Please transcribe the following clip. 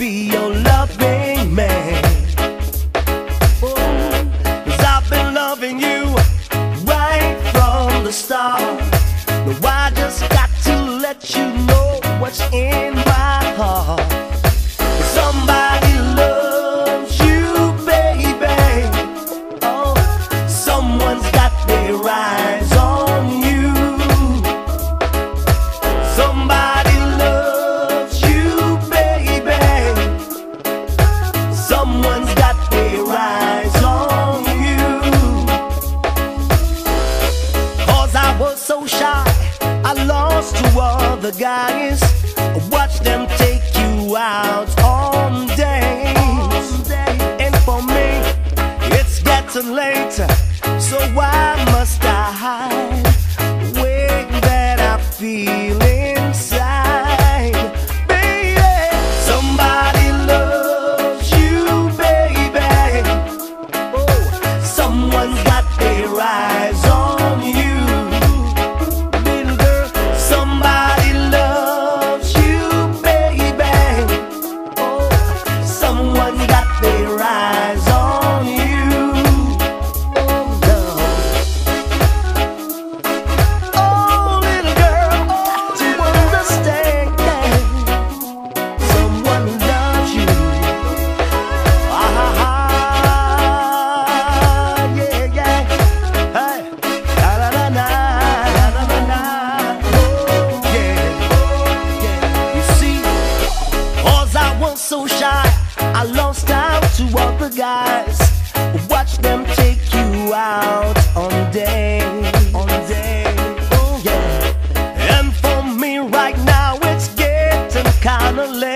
be your loving man. Oh, 'cause I've been loving you right from the start. No, I just got to let you know what's in my heart. Somebody loves you, baby. Oh, someone's got their eyes on you. Somebody loves you, baby. Someone's got their eyes on you. 'Cause I was so shy, I lost to other guys. Watch them take you out on days. And for me, it's getting late, so why must I hide the way that I feel inside? Baby, somebody loves you, baby. Oh, someone's got their eyes on you. Little girl, somebody loves you, baby. Oh, someone got their eyes on you. Oh, no. Oh, little girl, to understand, someone loves you. Ah, yeah, yeah. Hey, la la la la, la la la la. Oh, yeah, yeah. You see, 'cause I was so shy, I lost out to other guys. Watch them take you out on day, on day. Oh yeah. And for me right now, it's getting kinda late.